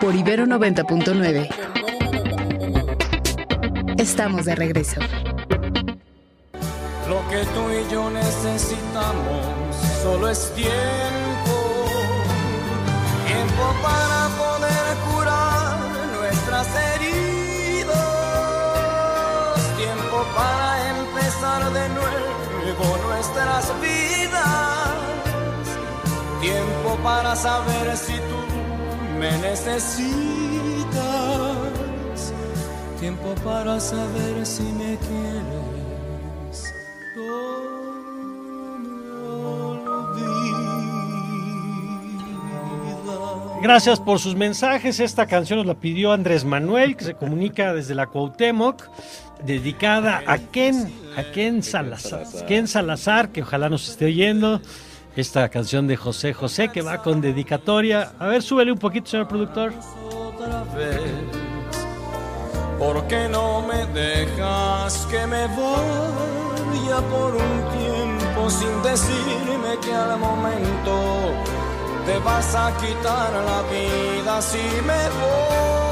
por Ibero 90.9. Estamos de regreso. Lo que tú y yo necesitamos solo es tiempo. Tiempo para poder curar nuestras heridas. Tiempo para empezar de nuevo nuestras vidas. Tiempo para saber si tú me necesitas. Tiempo para saber si me quieres. No me olvides. Gracias por sus mensajes. Esta canción nos la pidió Andrés Manuel, que se comunica desde la Cuauhtémoc, dedicada a Ken Salazar, que ojalá nos esté oyendo. Esta canción de José José, que va con dedicatoria. A ver, súbele un poquito, señor productor. Otra vez, ¿por qué no me dejas que me vaya por un tiempo sin decirme que al momento te vas a quitar la vida si me voy?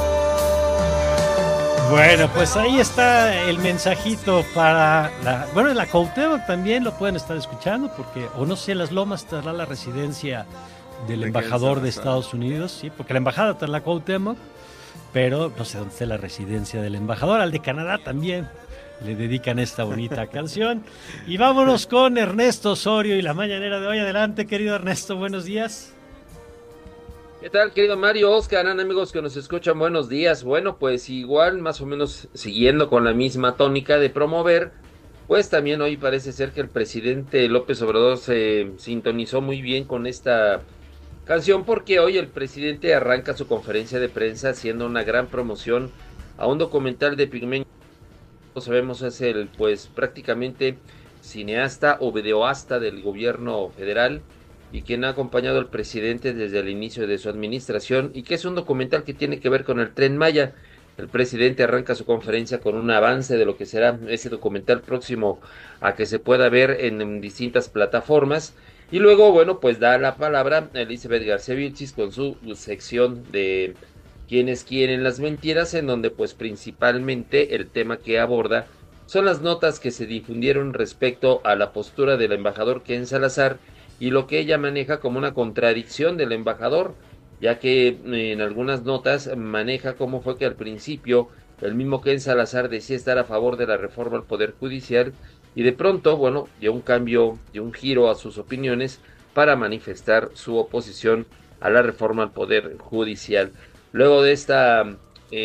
Bueno, pues ahí está el mensajito para la Cuauhtémoc también lo pueden estar escuchando, porque, o no sé, en Las Lomas estará la residencia del embajador de Estados Unidos, sí, porque la embajada está en la Cuauhtémoc, pero no sé dónde está la residencia del embajador. Al de Canadá también le dedican esta bonita canción. Y vámonos con Ernesto Osorio y la mañanera de hoy. Adelante, querido Ernesto, buenos días. ¿Qué tal, querido Mario, Oscar, amigos que nos escuchan? Buenos días. Bueno, pues igual, más o menos siguiendo con la misma tónica de promover, pues también hoy parece ser que el presidente López Obrador se sintonizó muy bien con esta canción, porque hoy el presidente arranca su conferencia de prensa haciendo una gran promoción a un documental de Pigmenio. Sabemos es el, pues prácticamente cineasta o videoasta del gobierno federal, y quien ha acompañado al presidente desde el inicio de su administración, y que es un documental que tiene que ver con el Tren Maya. El presidente arranca su conferencia con un avance de lo que será ese documental próximo a que se pueda ver en distintas plataformas, y luego, bueno, pues da la palabra a Elizabeth García Vilchis con su sección de Quienes quieren las mentiras, en donde pues principalmente el tema que aborda son las notas que se difundieron respecto a la postura del embajador Ken Salazar y lo que ella maneja como una contradicción del embajador, ya que en algunas notas maneja cómo fue que al principio el mismo Ken Salazar decía estar a favor de la reforma al Poder Judicial, y de pronto, bueno, dio un cambio, dio un giro a sus opiniones para manifestar su oposición a la reforma al Poder Judicial. Luego de esta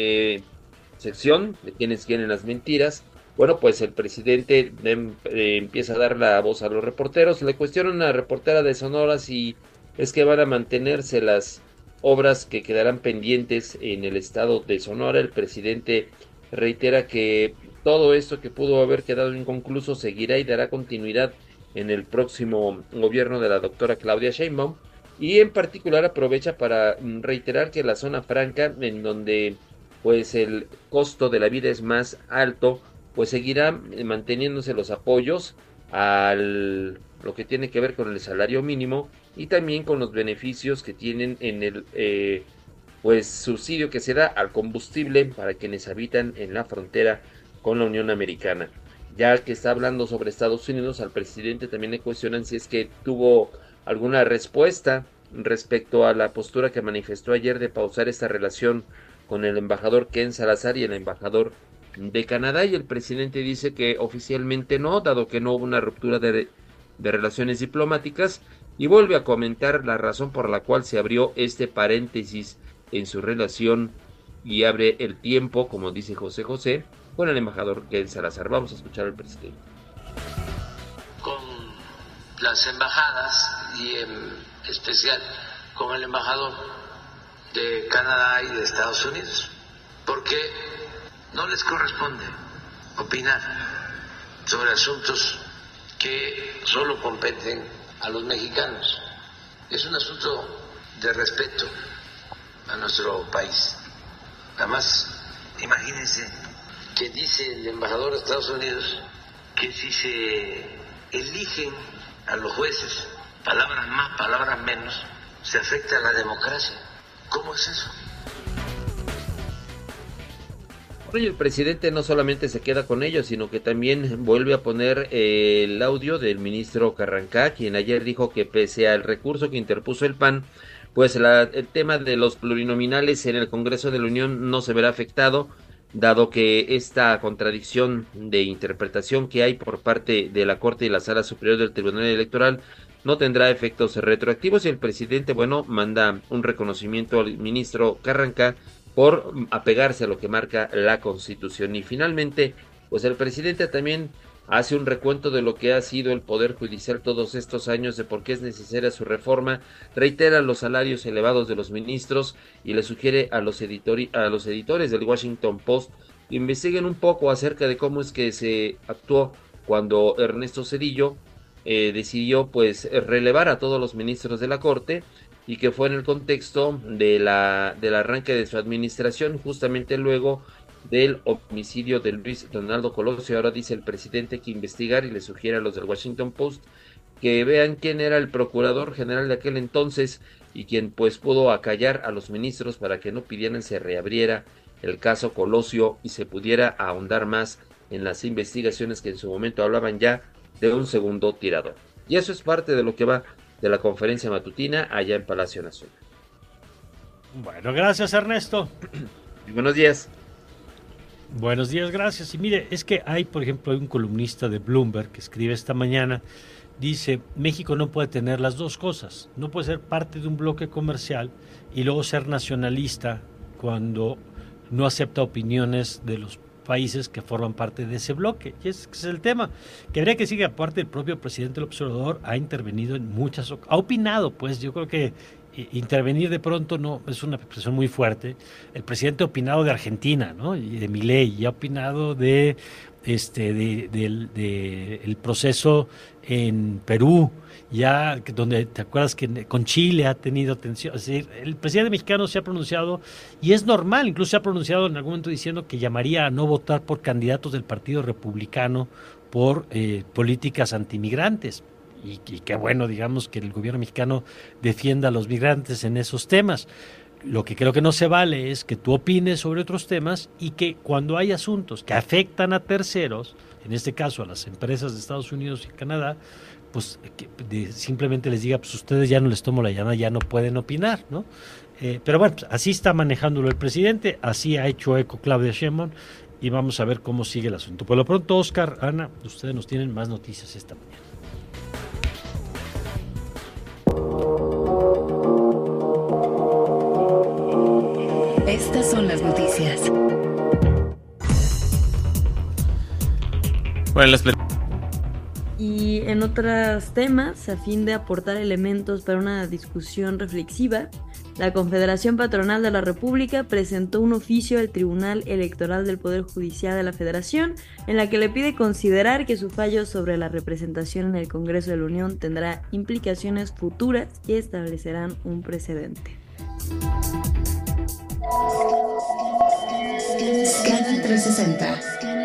sección de Quienes quieren las mentiras, bueno, pues el presidente empieza a dar la voz a los reporteros. Le cuestiona a una reportera de Sonora si es que van a mantenerse las obras que quedarán pendientes en el estado de Sonora. El presidente reitera que todo esto que pudo haber quedado inconcluso seguirá y dará continuidad en el próximo gobierno de la doctora Claudia Sheinbaum, y en particular aprovecha para reiterar que la zona franca, en donde pues el costo de la vida es más alto, pues seguirá manteniéndose los apoyos a lo que tiene que ver con el salario mínimo, y también con los beneficios que tienen en el pues subsidio que se da al combustible para quienes habitan en la frontera con la Unión Americana. Ya que está hablando sobre Estados Unidos, al presidente también le cuestionan si es que tuvo alguna respuesta respecto a la postura que manifestó ayer de pausar esta relación con el embajador Ken Salazar y el embajador de Canadá, y el presidente dice que oficialmente no, dado que no hubo una ruptura de relaciones diplomáticas, y vuelve a comentar la razón por la cual se abrió este paréntesis en su relación y abre el tiempo, como dice José José, con el embajador Ken Salazar. Vamos a escuchar al presidente. Con las embajadas y en especial con el embajador de Canadá y de Estados Unidos, porque no les corresponde opinar sobre asuntos que solo competen a los mexicanos. Es un asunto de respeto a nuestro país. Además, imagínense que dice el embajador de Estados Unidos que si se eligen a los jueces, palabras más, palabras menos, se afecta a la democracia. ¿Cómo es eso? Bueno, y el presidente no solamente se queda con ello, sino que también vuelve a poner el audio del ministro Carrancá, quien ayer dijo que pese al recurso que interpuso el PAN, pues el tema de los plurinominales en el Congreso de la Unión no se verá afectado, dado que esta contradicción de interpretación que hay por parte de la Corte y la Sala Superior del Tribunal Electoral no tendrá efectos retroactivos, y el presidente, bueno, manda un reconocimiento al ministro Carrancá por apegarse a lo que marca la Constitución. Y finalmente, pues el presidente también hace un recuento de lo que ha sido el Poder Judicial todos estos años, de por qué es necesaria su reforma, reitera los salarios elevados de los ministros y le sugiere a los editores del Washington Post que investiguen un poco acerca de cómo es que se actuó cuando Ernesto Zedillo decidió pues relevar a todos los ministros de la Corte, y que fue en el contexto del arranque de su administración, justamente luego del homicidio de Luis Donaldo Colosio. Ahora dice el presidente que investigar, y le sugiere a los del Washington Post que vean quién era el procurador general de aquel entonces y quien pues pudo acallar a los ministros para que no pidieran se reabriera el caso Colosio y se pudiera ahondar más en las investigaciones que en su momento hablaban ya de un segundo tirador. Y eso es parte de lo que va de la conferencia matutina allá en Palacio Nacional. Bueno, gracias, Ernesto. Y buenos días. Buenos días, gracias. Y mire, es que hay, por ejemplo, un columnista de Bloomberg que escribe esta mañana, dice, México no puede tener las dos cosas, no puede ser parte de un bloque comercial y luego ser nacionalista cuando no acepta opiniones de los países que forman parte de ese bloque. Y ese es el tema. Que habría que decir que aparte el propio presidente del observador ha intervenido en muchas ocasiones, ha opinado, pues yo creo que intervenir de pronto no es una expresión muy fuerte. El presidente ha opinado de Argentina, ¿no? Y de Milei, y ha opinado de el proceso en Perú, ya donde te acuerdas que con Chile ha tenido tensión. Es decir, el presidente mexicano se ha pronunciado, y es normal, incluso se ha pronunciado en algún momento diciendo que llamaría a no votar por candidatos del Partido Republicano por políticas antimigrantes. Y qué bueno, digamos, que el gobierno mexicano defienda a los migrantes en esos temas. Lo que creo que no se vale es que tú opines sobre otros temas y que cuando hay asuntos que afectan a terceros, en este caso a las empresas de Estados Unidos y Canadá, pues simplemente les diga, pues ustedes ya no les tomo la llamada, ya no pueden opinar, ¿no? Pero bueno, pues así está manejándolo el presidente, así ha hecho eco Claudia Sheinbaum, y vamos a ver cómo sigue el asunto. Por lo pronto, Oscar, Ana, ustedes nos tienen más noticias esta mañana. Estas son las noticias. Bueno, y en otros temas, a fin de aportar elementos para una discusión reflexiva, la Confederación Patronal de la República presentó un oficio al Tribunal Electoral del Poder Judicial de la Federación, en la que le pide considerar que su fallo sobre la representación en el Congreso de la Unión tendrá implicaciones futuras y establecerán un precedente. Scanner 360.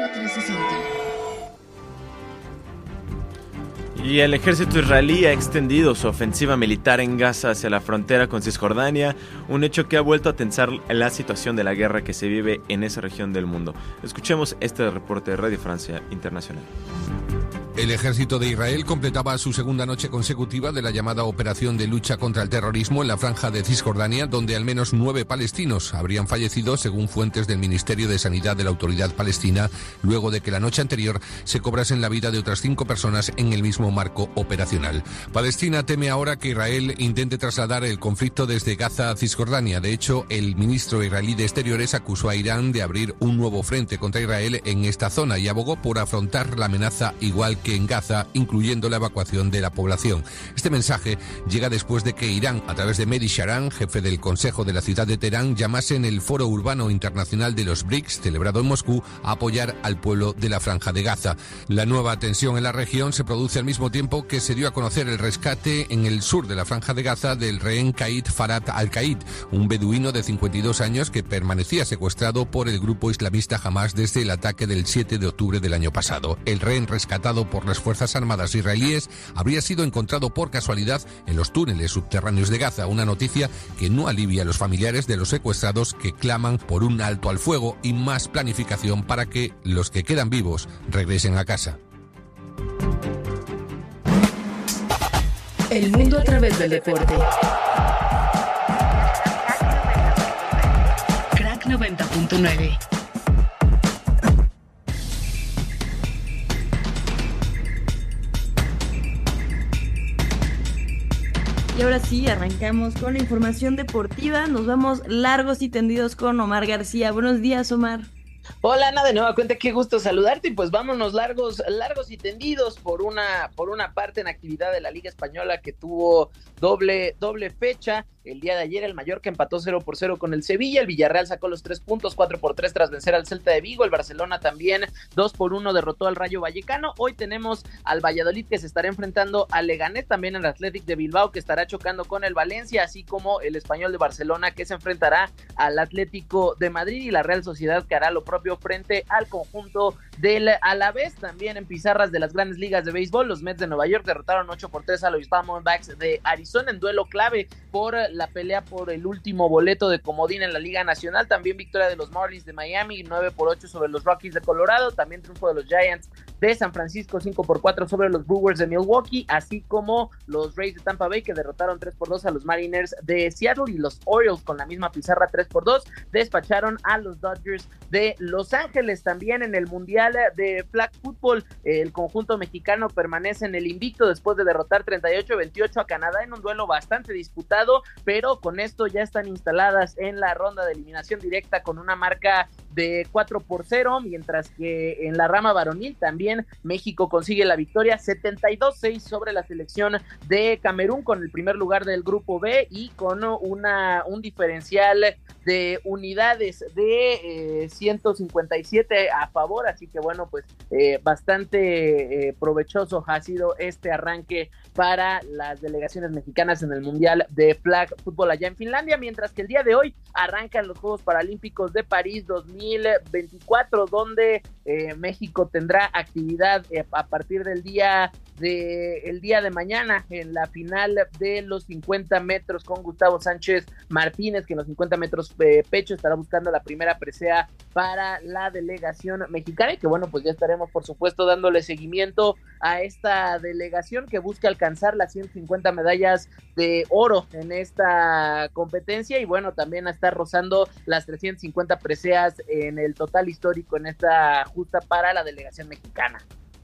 Y el ejército israelí ha extendido su ofensiva militar en Gaza hacia la frontera con Cisjordania, un hecho que ha vuelto a tensar la situación de la guerra que se vive en esa región del mundo. Escuchemos este reporte de Radio Francia Internacional. El ejército de Israel completaba su segunda noche consecutiva de la llamada operación de lucha contra el terrorismo en la franja de Cisjordania, donde al menos 9 palestinos habrían fallecido, según fuentes del Ministerio de Sanidad de la Autoridad Palestina, luego de que la noche anterior se cobrasen la vida de otras 5 personas en el mismo marco operacional. Palestina teme ahora que Israel intente trasladar el conflicto desde Gaza a Cisjordania. De hecho, el ministro israelí de Exteriores acusó a Irán de abrir un nuevo frente contra Israel en esta zona y abogó por afrontar la amenaza igual que en Gaza, incluyendo la evacuación de la población. Este mensaje llega después de que Irán, a través de Mehdi Sharan, jefe del Consejo de la ciudad de Teherán, llamase en el Foro Urbano Internacional de los BRICS, celebrado en Moscú, a apoyar al pueblo de la Franja de Gaza. La nueva tensión en la región se produce al mismo tiempo que se dio a conocer el rescate en el sur de la Franja de Gaza del rehén Qaid Farad al-Qaid, un beduino de 52 años que permanecía secuestrado por el grupo islamista Hamas desde el ataque del 7 de octubre del año pasado. El rehén rescatado por por las Fuerzas Armadas israelíes habría sido encontrado por casualidad en los túneles subterráneos de Gaza, una noticia que no alivia a los familiares de los secuestrados que claman por un alto al fuego y más planificación para que los que quedan vivos regresen a casa. El mundo a través del deporte. Crack 90.9. Y ahora sí, arrancamos con la información deportiva. Nos vamos largos y tendidos con Omar García. Buenos días, Omar. Hola Ana, de nueva cuenta, qué gusto saludarte y pues vámonos largos y tendidos por una parte en actividad de la Liga Española que tuvo doble fecha. El día de ayer el Mallorca empató 0-0 con el Sevilla, el Villarreal sacó los 3 puntos, 4-3 tras vencer al Celta de Vigo, el Barcelona también 2-1 derrotó al Rayo Vallecano. Hoy tenemos al Valladolid que se estará enfrentando al Leganés, también el Athletic de Bilbao que estará chocando con el Valencia, así como el Español de Barcelona que se enfrentará al Atlético de Madrid y la Real Sociedad que hará lo propio frente al conjunto del Alavés. También en pizarras de las grandes ligas de béisbol, los Mets de Nueva York derrotaron 8-3 a los Diamondbacks de Arizona en duelo clave por la pelea por el último boleto de comodín en la Liga Nacional. También victoria de los Marlins de Miami 9-8 sobre los Rockies de Colorado, también triunfo de los Giants de San Francisco 5-4 sobre los Brewers de Milwaukee, así como los Rays de Tampa Bay que derrotaron 3-2 a los Mariners de Seattle, y los Orioles con la misma pizarra 3-2 despacharon a los Dodgers de Los Ángeles. También en el Mundial de Flag Football, el conjunto mexicano permanece en el invicto después de derrotar 38-28 a Canadá en un duelo bastante disputado, pero con esto ya están instaladas en la ronda de eliminación directa con una marca de 4-0, mientras que en la rama varonil también México consigue la victoria 72-6 sobre la selección de Camerún, con el primer lugar del grupo B y con un diferencial de unidades de 157 a favor, así que bueno, pues bastante provechoso ha sido este arranque para las delegaciones mexicanas en el Mundial de Flag Football allá en Finlandia, mientras que el día de hoy arrancan los Juegos Paralímpicos de París 2024, donde México tendrá actividad a partir del día de mañana en la final de los 50 metros con Gustavo Sánchez Martínez, que en los 50 metros pecho estará buscando la primera presea para la delegación mexicana, y que bueno, pues ya estaremos por supuesto dándole seguimiento a esta delegación que busca alcanzar las 150 medallas de oro en esta competencia, y bueno, también a estar rozando las 350 preseas en el total histórico en esta justa para la delegación mexicana.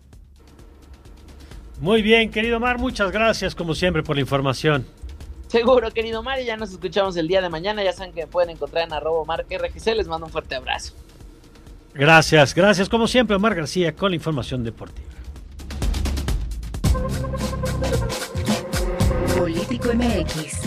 Muy bien, querido Mar, muchas gracias como siempre por la información. Seguro, querido Mar, y ya nos escuchamos el día de mañana. Ya saben que me pueden encontrar en @OmarRGC. Les mando un fuerte abrazo. Gracias como siempre, Omar García con la información deportiva. Político MX.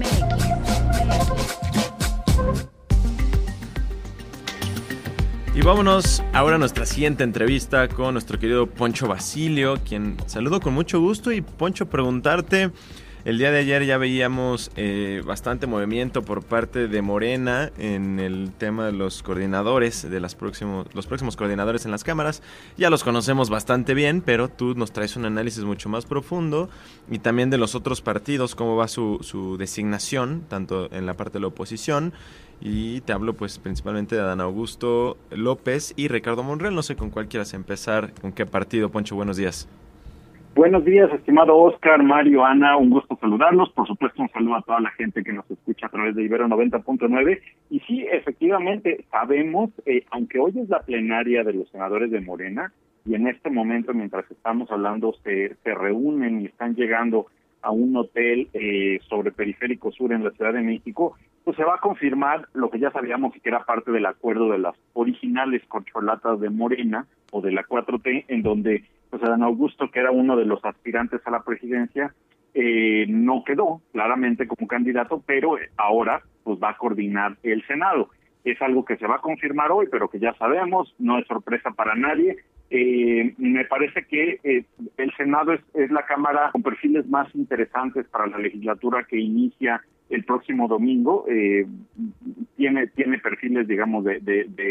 Y vámonos ahora a nuestra siguiente entrevista con nuestro querido Poncho Basilio, quien saludo con mucho gusto. Y Poncho, preguntarte, el día de ayer ya veíamos bastante movimiento por parte de Morena en el tema de los coordinadores, de los próximos coordinadores en las cámaras. Ya los conocemos bastante bien, pero tú nos traes un análisis mucho más profundo, y también de los otros partidos, cómo va su designación, tanto en la parte de la oposición. Y te hablo pues principalmente de Adán Augusto López y Ricardo Monreal. No sé con cuál quieras empezar, con qué partido. Poncho, buenos días. Buenos días, estimado Oscar, Mario, Ana, un gusto saludarlos. Por supuesto, un saludo a toda la gente que nos escucha a través de Ibero 90.9. Y sí, efectivamente, sabemos, aunque hoy es la plenaria de los senadores de Morena, y en este momento, mientras estamos hablando, se reúnen y están llegando a un hotel sobre Periférico Sur en la Ciudad de México, pues se va a confirmar lo que ya sabíamos y que era parte del acuerdo de las originales corcholatas de Morena o de la 4T, en donde pues Adán Augusto, que era uno de los aspirantes a la presidencia, no quedó claramente como candidato, pero ahora pues va a coordinar el Senado. Es algo que se va a confirmar hoy, pero que ya sabemos, no es sorpresa para nadie. Me parece que el Senado es la cámara con perfiles más interesantes para la legislatura que inicia el próximo domingo. Tiene perfiles, digamos, de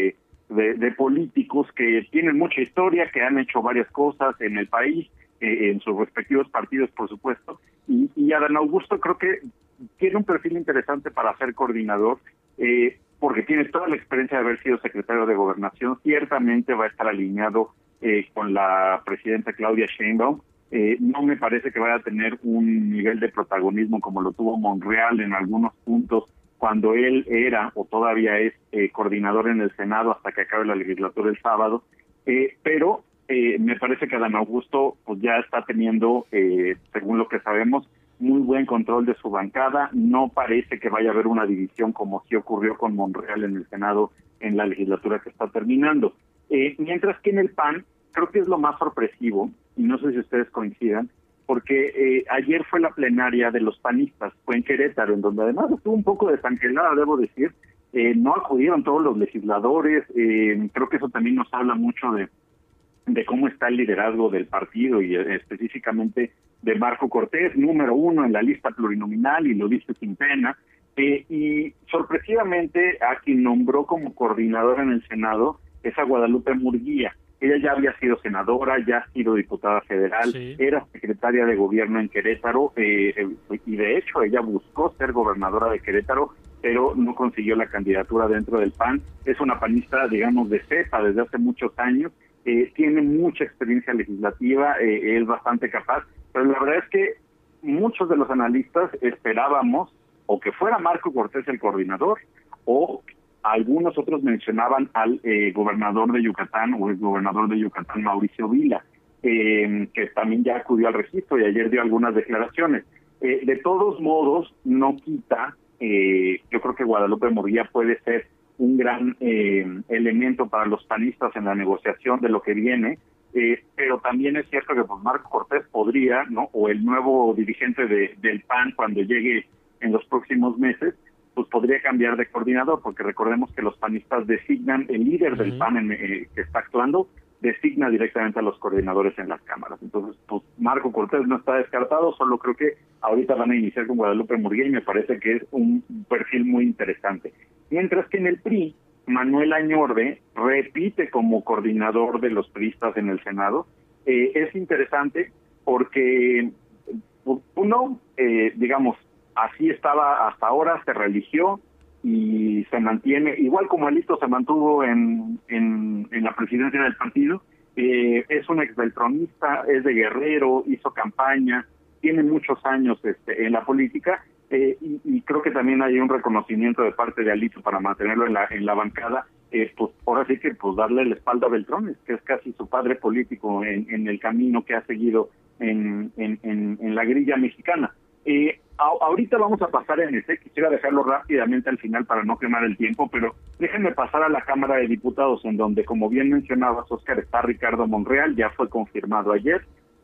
de políticos que tienen mucha historia, que han hecho varias cosas en el país, en sus respectivos partidos, por supuesto, y Adán Augusto creo que tiene un perfil interesante para ser coordinador, porque tiene toda la experiencia de haber sido secretario de Gobernación, ciertamente va a estar alineado con la presidenta Claudia Sheinbaum. No me parece que vaya a tener un nivel de protagonismo como lo tuvo Monreal en algunos puntos cuando él era o todavía es coordinador en el Senado hasta que acabe la legislatura el sábado, pero me parece que Adán Augusto pues ya está teniendo, según lo que sabemos, muy buen control de su bancada. No parece que vaya a haber una división como sí ocurrió con Monreal en el Senado en la legislatura que está terminando. Mientras que en el PAN creo que es lo más sorpresivo, y no sé si ustedes coincidan, porque ayer fue la plenaria de los panistas, fue en Querétaro, en donde además estuvo un poco desangelada, debo decir. No acudieron todos los legisladores, creo que eso también nos habla mucho de cómo está el liderazgo del partido y específicamente de Marco Cortés, número 1 en la lista plurinominal, y lo dice sin pena, y sorpresivamente a quien nombró como coordinadora en el Senado es a Guadalupe Murguía. Ella ya había sido senadora, ya ha sido diputada federal, sí, era secretaria de gobierno en Querétaro, y de hecho ella buscó ser gobernadora de Querétaro, pero no consiguió la candidatura dentro del PAN. Es una panista, digamos, de cepa desde hace muchos años, tiene mucha experiencia legislativa, es bastante capaz, pero la verdad es que muchos de los analistas esperábamos o que fuera Marco Cortés el coordinador, o algunos otros mencionaban al gobernador de Yucatán o el gobernador de Yucatán, Mauricio Vila, que también ya acudió al registro y ayer dio algunas declaraciones. De todos modos, no quita, yo creo que Guadalupe Murguía puede ser un gran elemento para los panistas en la negociación de lo que viene, pero también es cierto que pues Marco Cortés podría, ¿no? O el nuevo dirigente del PAN cuando llegue en los próximos meses, pues podría cambiar de coordinador, porque recordemos que los panistas designan, el líder del PAN que está actuando, designa directamente a los coordinadores en las cámaras. Entonces, pues Marco Cortés no está descartado, solo creo que ahorita van a iniciar con Guadalupe Murguía y me parece que es un perfil muy interesante. Mientras que en el PRI, Manuel Añorbe repite como coordinador de los priistas en el Senado. Es interesante porque uno, digamos, así estaba hasta ahora, se religió y se mantiene, igual como Alito se mantuvo en la presidencia del partido. Es un exbeltronista, es de Guerrero, hizo campaña, tiene muchos años en la política, y creo que también hay un reconocimiento de parte de Alito para mantenerlo en la bancada, pues ahora sí que pues darle la espalda a Beltrones, que es casi su padre político en el camino que ha seguido en la grilla mexicana. Ahorita vamos a pasar en ese, quisiera dejarlo rápidamente al final para no quemar el tiempo, pero déjenme pasar a la Cámara de Diputados, en donde, como bien mencionabas, Oscar, está Ricardo Monreal, ya fue confirmado ayer.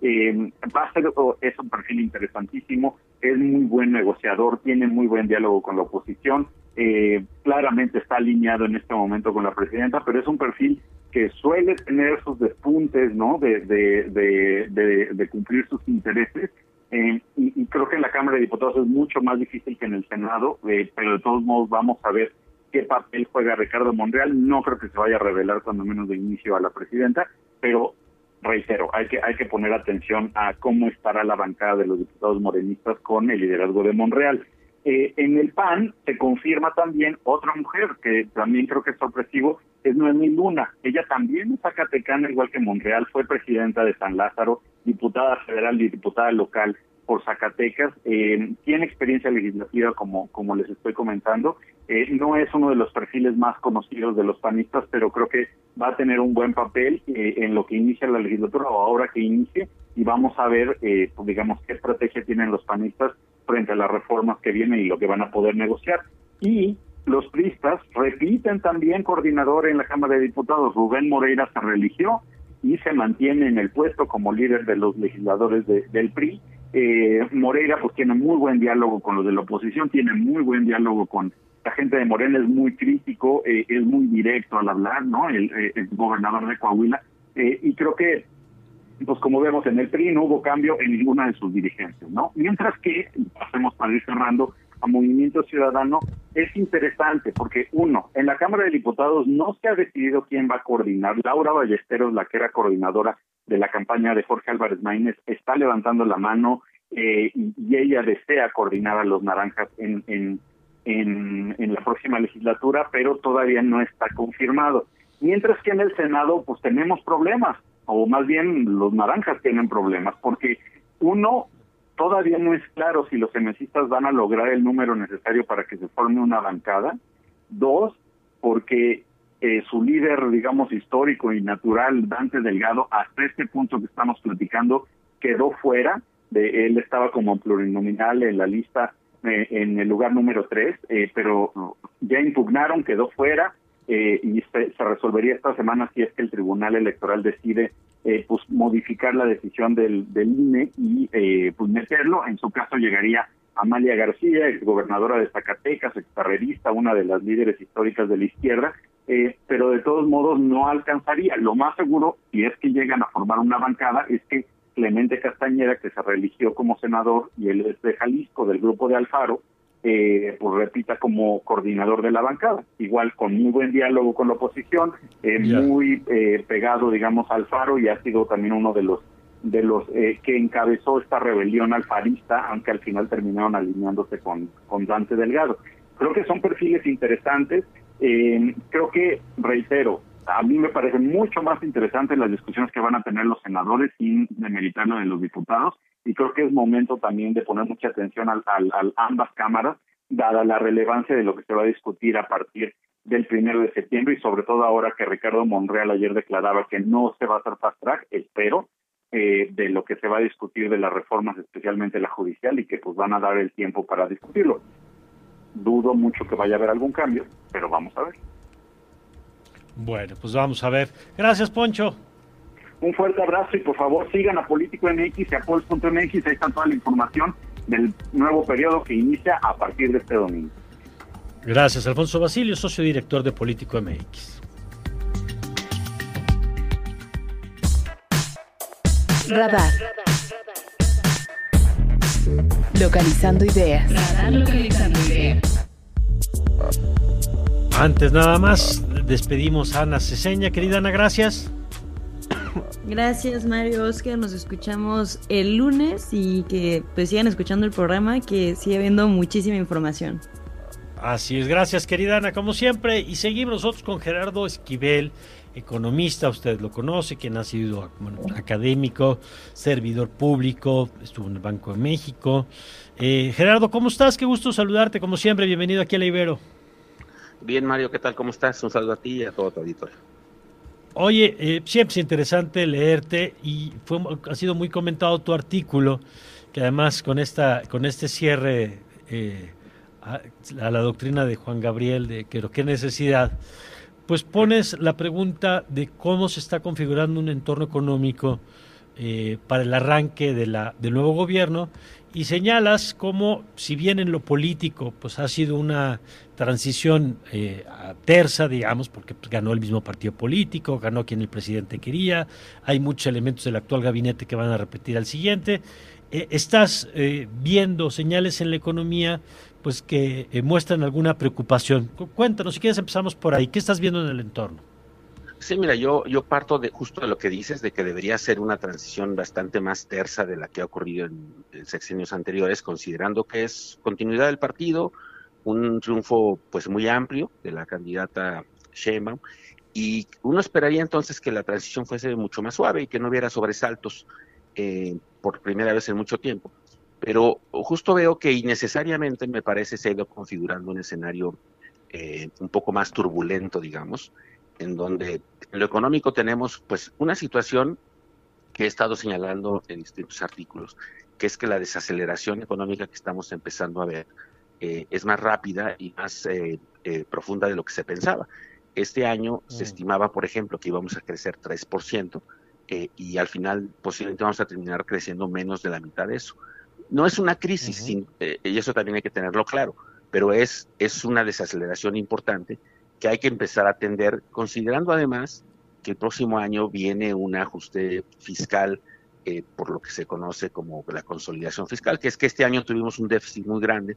Va a ser, es un perfil interesantísimo, es muy buen negociador, tiene muy buen diálogo con la oposición, claramente está alineado en este momento con la presidenta, pero es un perfil que suele tener sus despuntes, ¿no? De cumplir sus intereses. Y creo que en la Cámara de Diputados es mucho más difícil que en el Senado, pero de todos modos vamos a ver qué papel juega Ricardo Monreal. No creo que se vaya a revelar cuando menos de inicio a la presidenta, pero reitero, hay que poner atención a cómo estará la bancada de los diputados morenistas con el liderazgo de Monreal. En el PAN se confirma también otra mujer que también creo que es sorpresivo, es Noemí Luna. Ella también es zacatecana, igual que Monreal, fue presidenta de San Lázaro, diputada federal y diputada local por Zacatecas, tiene experiencia legislativa como les estoy comentando, no es uno de los perfiles más conocidos de los panistas, pero creo que va a tener un buen papel en lo que inicia la legislatura o ahora que inicie, y vamos a ver, pues digamos, qué estrategia tienen los panistas frente a las reformas que vienen y lo que van a poder negociar. Y los priistas repiten también coordinador en la Cámara de Diputados. Rubén Moreira se religió y se mantiene en el puesto como líder de los legisladores del PRI. Moreira pues tiene muy buen diálogo con los de la oposición, tiene muy buen diálogo con la gente de Morena, es muy crítico, es muy directo al hablar, ¿no? El gobernador de Coahuila, y creo que pues como vemos en el PRI no hubo cambio en ninguna de sus dirigentes, ¿no? Mientras que, pasemos para ir cerrando, a Movimiento Ciudadano es interesante porque, uno, en la Cámara de Diputados no se ha decidido quién va a coordinar. Laura Ballesteros, la que era coordinadora de la campaña de Jorge Álvarez Maínez, está levantando la mano y ella desea coordinar a los naranjas en la próxima legislatura, pero todavía no está confirmado. Mientras que en el Senado, pues tenemos problemas, o más bien los naranjas tienen problemas, porque uno, todavía no es claro si los emesistas van a lograr el número necesario para que se forme una bancada. Dos, porque su líder, digamos, histórico y natural, Dante Delgado, hasta este punto que estamos platicando, quedó fuera. Él estaba como plurinominal en la lista en el lugar número 3, pero ya impugnaron, quedó fuera, y se resolvería esta semana si es que el Tribunal Electoral decide pues modificar la decisión del INE y pues meterlo. En su caso llegaría Amalia García, exgobernadora de Zacatecas, excarrerista, una de las líderes históricas de la izquierda, pero de todos modos no alcanzaría. Lo más seguro, si es que llegan a formar una bancada, es que Clemente Castañeda, que se reeligió como senador y él es de Jalisco, del grupo de Alfaro, pues repita como coordinador de la bancada, igual con muy buen diálogo con la oposición, muy pegado, digamos, a Alfaro, y ha sido también uno de los que encabezó esta rebelión alfarista, aunque al final terminaron alineándose con Dante Delgado. Creo que son perfiles interesantes. Creo que, reitero, a mí me parece mucho más interesante las discusiones que van a tener los senadores sin demeritar lo de los diputados, y creo que es momento también de poner mucha atención a ambas cámaras, dada la relevancia de lo que se va a discutir a partir del 1 de septiembre, y sobre todo ahora que Ricardo Monreal ayer declaraba que no se va a hacer fast track, espero, de lo que se va a discutir de las reformas, especialmente la judicial, y que pues van a dar el tiempo para discutirlo. Dudo mucho que vaya a haber algún cambio, pero vamos a ver. Bueno, pues vamos a ver. Gracias, Poncho. Un fuerte abrazo y por favor sigan a Político MX y a Pols.mx, ahí está toda la información del nuevo periodo que inicia a partir de este domingo. Gracias, Alfonso Basilio, socio director de Político MX. Radar. Localizando ideas. Radar localizando ideas. Antes nada más, despedimos a Ana Ceseña. Querida Ana, gracias. Gracias, Mario, Oscar, nos escuchamos el lunes y que pues sigan escuchando el programa, que sigue habiendo muchísima información. Así es, gracias, querida Ana, como siempre, y seguimos nosotros con Gerardo Esquivel, economista, usted lo conoce, quien ha sido académico, servidor público, estuvo en el Banco de México. Gerardo, ¿cómo estás? Qué gusto saludarte, como siempre, bienvenido aquí a La Ibero. Bien, Mario, ¿qué tal? ¿Cómo estás? Un saludo a ti y a todo tu auditorio. Oye, siempre es interesante leerte y ha sido muy comentado tu artículo, que además con este cierre a la doctrina de Juan Gabriel de que qué necesidad, pues pones la pregunta de cómo se está configurando un entorno económico para el arranque del nuevo gobierno, y señalas cómo, si bien en lo político pues ha sido una transición tersa, digamos, porque pues, ganó el mismo partido político, ganó quien el presidente quería, hay muchos elementos del actual gabinete que van a repetir al siguiente, estás viendo señales en la economía pues que muestran alguna preocupación. Cuéntanos, si quieres empezamos por ahí, ¿qué estás viendo en el entorno? Sí, mira, yo parto justo de lo que dices, de que debería ser una transición bastante más tersa de la que ha ocurrido en sexenios anteriores, considerando que es continuidad del partido, un triunfo pues muy amplio de la candidata Sheinbaum, y uno esperaría entonces que la transición fuese mucho más suave y que no hubiera sobresaltos por primera vez en mucho tiempo. Pero justo veo que innecesariamente, me parece, se ha ido configurando un escenario un poco más turbulento, digamos, en donde en lo económico tenemos pues una situación que he estado señalando en distintos artículos, que es que la desaceleración económica que estamos empezando a ver es más rápida y más profunda de lo que se pensaba. Este año se estimaba, por ejemplo, que íbamos a crecer 3%, y al final posiblemente vamos a terminar creciendo menos de la mitad de eso. No es una crisis, y eso también hay que tenerlo claro, pero es una desaceleración importante que hay que empezar a atender, considerando además que el próximo año viene un ajuste fiscal por lo que se conoce como la consolidación fiscal, que es que este año tuvimos un déficit muy grande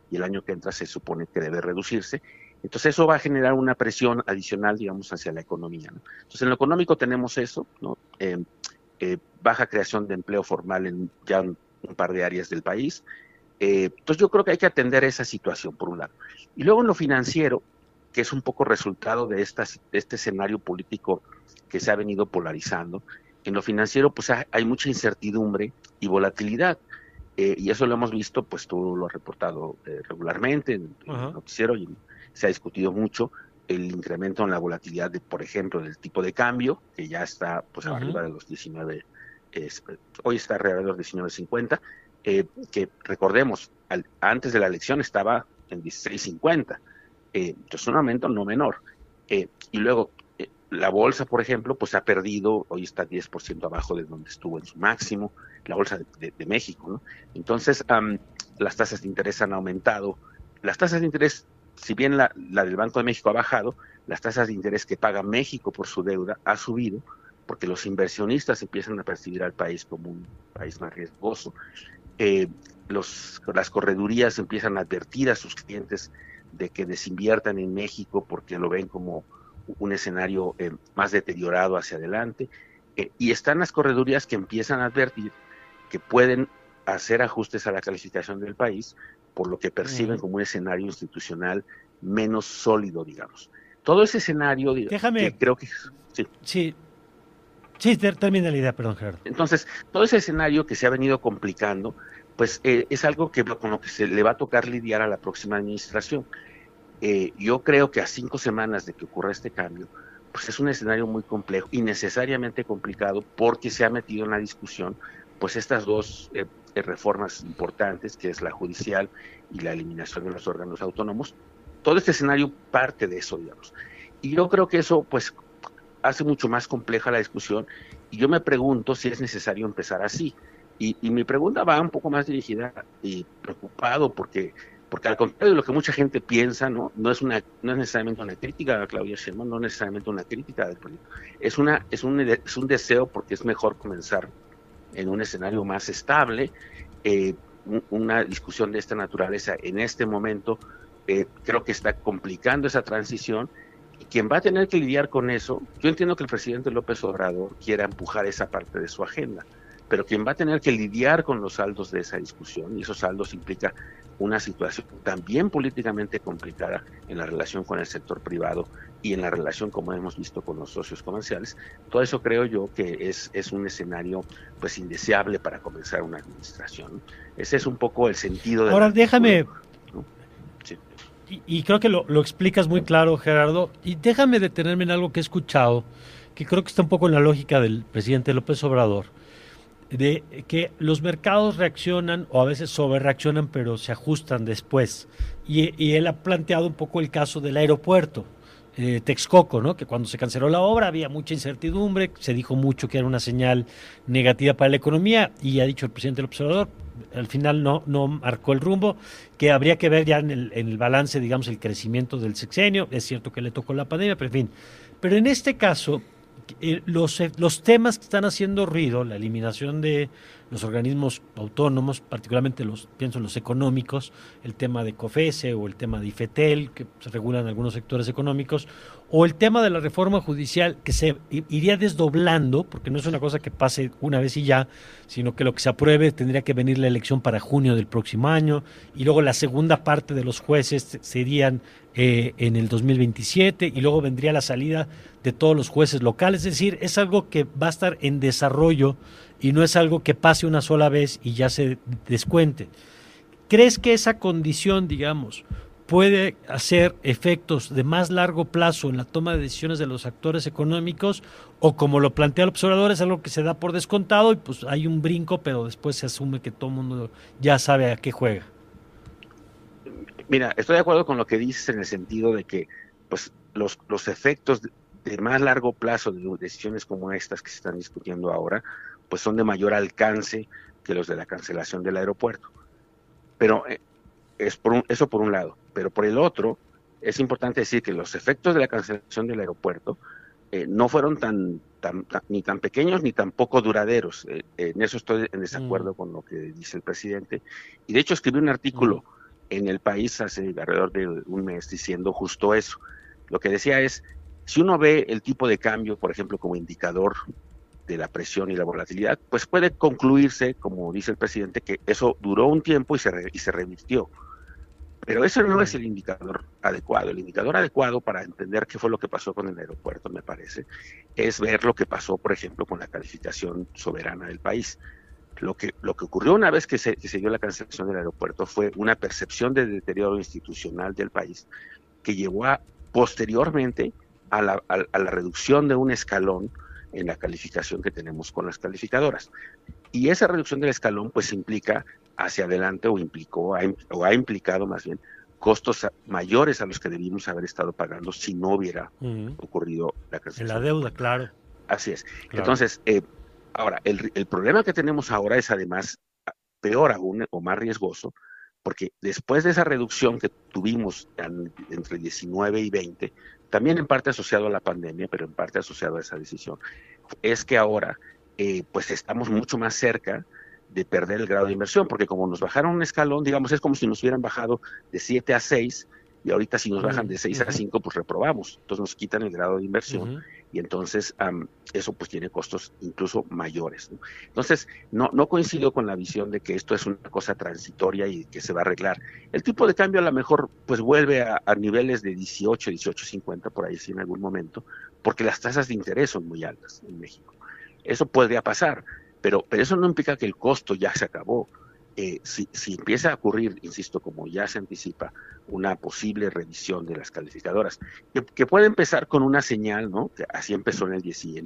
y el año que entra se supone que debe reducirse. Entonces eso va a generar una presión adicional, digamos, hacia la economía, ¿no? Entonces en lo económico tenemos eso, ¿no? Baja creación de empleo formal en ya un par de áreas del país. Entonces yo creo que hay que atender esa situación, por un lado. Y luego en lo financiero, que es un poco resultado de este escenario político que se ha venido polarizando, en lo financiero pues hay mucha incertidumbre y volatilidad. Y eso lo hemos visto, pues tú lo has reportado regularmente en el noticiero y se ha discutido mucho el incremento en la volatilidad, por ejemplo, del tipo de cambio, que ya está pues arriba de los 19, hoy está alrededor de 19.50, que recordemos, antes de la elección estaba en 16.50, entonces un aumento no menor. Y luego la bolsa, por ejemplo, pues ha perdido, hoy está 10% abajo de donde estuvo en su máximo, la bolsa de México, ¿no? Entonces, las tasas de interés han aumentado. Las tasas de interés, si bien la del Banco de México ha bajado, las tasas de interés que paga México por su deuda ha subido, porque los inversionistas empiezan a percibir al país como un país más riesgoso. Las corredurías empiezan a advertir a sus clientes de que desinviertan en México porque lo ven como un escenario más deteriorado hacia adelante, y están las corredurías que empiezan a advertir que pueden hacer ajustes a la calificación del país, por lo que perciben como un escenario institucional menos sólido, digamos. Todo ese escenario, Déjame, que creo que... Sí, termina la idea, perdón, Gerardo. Entonces, todo ese escenario que se ha venido complicando, pues es algo con lo que se le va a tocar lidiar a la próxima administración. Yo creo que a 5 semanas de que ocurra este cambio, pues es un escenario muy complejo y necesariamente complicado, porque se ha metido en la discusión pues estas dos reformas importantes, que es la judicial y la eliminación de los órganos autónomos. Todo este escenario parte de eso, digamos. Y yo creo que eso pues hace mucho más compleja la discusión, y yo me pregunto si es necesario empezar así. Y mi pregunta va un poco más dirigida y preocupado porque al contrario de lo que mucha gente piensa, no es necesariamente una crítica a Claudia Sheinbaum, no es necesariamente una crítica del proyecto. Es un deseo, porque es mejor comenzar en un escenario más estable. Una discusión de esta naturaleza en este momento creo que está complicando esa transición, y quien va a tener que lidiar con eso, yo entiendo que el presidente López Obrador quiera empujar esa parte de su agenda, pero quien va a tener que lidiar con los saldos de esa discusión, y esos saldos implica una situación también políticamente complicada en la relación con el sector privado y en la relación, como hemos visto, con los socios comerciales. Todo eso creo yo que es un escenario pues indeseable para comenzar una administración. Ese es un poco el sentido de... Ahora déjame... ¿no? Sí. Y creo que lo explicas muy claro, Gerardo, y déjame detenerme en algo que he escuchado, que creo que está un poco en la lógica del presidente López Obrador, de que los mercados reaccionan o a veces sobrereaccionan, pero se ajustan después. Y él ha planteado un poco el caso del aeropuerto, Texcoco, ¿no? Que cuando se canceló la obra había mucha incertidumbre, se dijo mucho que era una señal negativa para la economía, y ha dicho el presidente López Obrador, al final no marcó el rumbo, que habría que ver ya en el balance, digamos, el crecimiento del sexenio. Es cierto que le tocó la pandemia, pero en fin. Pero en este caso, los temas que están haciendo ruido, la eliminación de los organismos autónomos, particularmente pienso en los económicos, el tema de COFESE o el tema de IFETEL, que se regulan algunos sectores económicos, o el tema de la reforma judicial, que se iría desdoblando, porque no es una cosa que pase una vez y ya, sino que lo que se apruebe tendría que venir la elección para junio del próximo año, y luego la segunda parte de los jueces serían en el 2027, y luego vendría la salida de todos los jueces locales. Es decir, es algo que va a estar en desarrollo y no es algo que pase una sola vez y ya se descuente. ¿Crees que esa condición, digamos, puede hacer efectos de más largo plazo en la toma de decisiones de los actores económicos, o como lo plantea el observador, es algo que se da por descontado y pues hay un brinco, pero después se asume que todo el mundo ya sabe a qué juega? Mira, estoy de acuerdo con lo que dices, en el sentido de que pues los efectos de más largo plazo de decisiones como estas que se están discutiendo ahora, pues son de mayor alcance que los de la cancelación del aeropuerto. Pero eso por un lado. Pero por el otro, es importante decir que los efectos de la cancelación del aeropuerto no fueron ni tan pequeños ni tan poco duraderos. En eso estoy en desacuerdo con lo que dice el presidente. Y de hecho escribí un artículo en el país hace alrededor de un mes diciendo justo eso. Lo que decía es, si uno ve el tipo de cambio, por ejemplo, como indicador de la presión y la volatilidad, pues puede concluirse, como dice el presidente, que eso duró un tiempo y se revirtió. Pero ese no es el indicador adecuado. El indicador adecuado para entender qué fue lo que pasó con el aeropuerto, me parece, es ver lo que pasó, por ejemplo, con la calificación soberana del país. Lo que ocurrió una vez que se dio la cancelación del aeropuerto fue una percepción de deterioro institucional del país que llevó posteriormente a la reducción de un escalón en la calificación que tenemos con las calificadoras. Y esa reducción del escalón pues implica hacia adelante ha implicado más bien costos mayores a los que debimos haber estado pagando si no hubiera ocurrido la cancelación. En la deuda, claro. Así es. Claro. Entonces, ahora, el problema que tenemos ahora es además peor aún o más riesgoso, porque después de esa reducción que tuvimos entre 19 y 20, también en parte asociado a la pandemia, pero en parte asociado a esa decisión, es que ahora pues estamos mucho más cerca de perder el grado de inversión, porque como nos bajaron un escalón, digamos, es como si nos hubieran bajado de 7 a 6, y ahorita si nos bajan de 6 a 5, pues reprobamos, entonces nos quitan el grado de inversión, y entonces eso pues tiene costos incluso mayores, ¿no? Entonces, no coincido con la visión de que esto es una cosa transitoria y que se va a arreglar. El tipo de cambio a lo mejor pues vuelve a niveles de 18.50 por ahí sí en algún momento, porque las tasas de interés son muy altas en México. Eso podría pasar, pero eso no implica que el costo ya se acabó. Si empieza a ocurrir, insisto, como ya se anticipa, una posible revisión de las calificadoras, que puede empezar con una señal, ¿no? Que así empezó en el